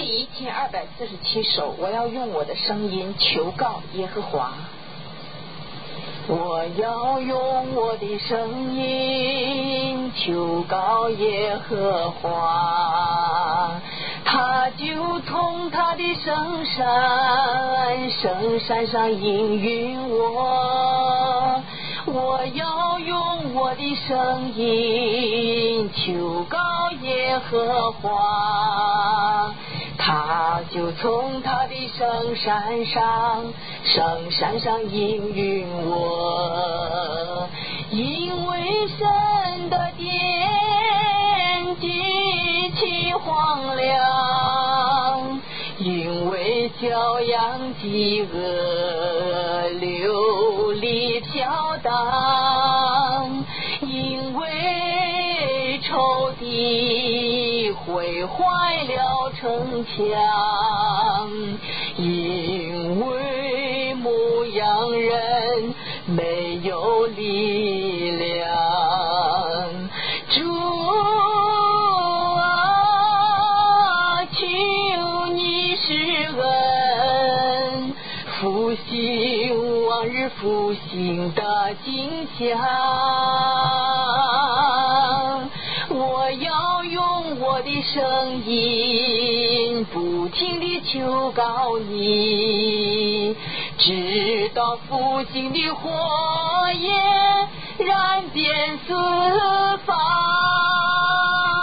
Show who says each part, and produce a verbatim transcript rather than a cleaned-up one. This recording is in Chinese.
Speaker 1: 一千二百四十七首，我要用我的声音求告耶和华。我要用我的声音求告耶和华，他就从他的圣山圣山上应允我。我要用我的声音求告耶和华，他就从他的圣山上圣山上应允我。因为神的殿极其荒凉，因为骄阳饥饿流离飘荡，因为仇敌毁坏了城墙，因为牧羊人没有力量。主啊，求你施恩，复兴往日复兴的景象。我要用我的声音不停地求告你，直到复兴的火焰燃遍四方。